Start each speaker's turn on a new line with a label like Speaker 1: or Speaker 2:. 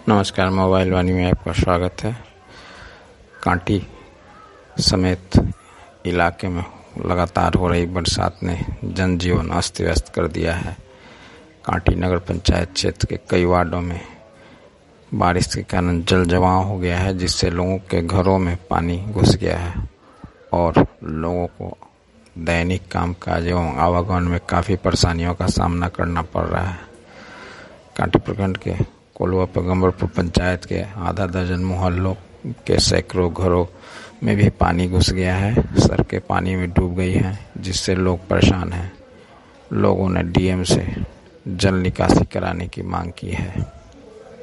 Speaker 1: नमस्कार, मोबाइल वाणी में आपका स्वागत है। कांटी समेत इलाके में लगातार हो रही बरसात ने जनजीवन अस्त व्यस्त कर दिया है। कांटी नगर पंचायत क्षेत्र के कई वार्डों में बारिश के कारण जल जमाव हो गया है, जिससे लोगों के घरों में पानी घुस गया है और लोगों को दैनिक कामकाज एवं आवागमन में काफ़ी परेशानियों का सामना करना पड़ रहा है। कांटी प्रखंड के कोल्वा पैगंबरपुर पंचायत के आधा दर्जन मोहल्लों के सैकड़ों घरों में भी पानी घुस गया है। सड़कें पानी में डूब गई हैं, जिससे लोग परेशान हैं। लोगों ने डीएम से जल निकासी कराने की मांग की है।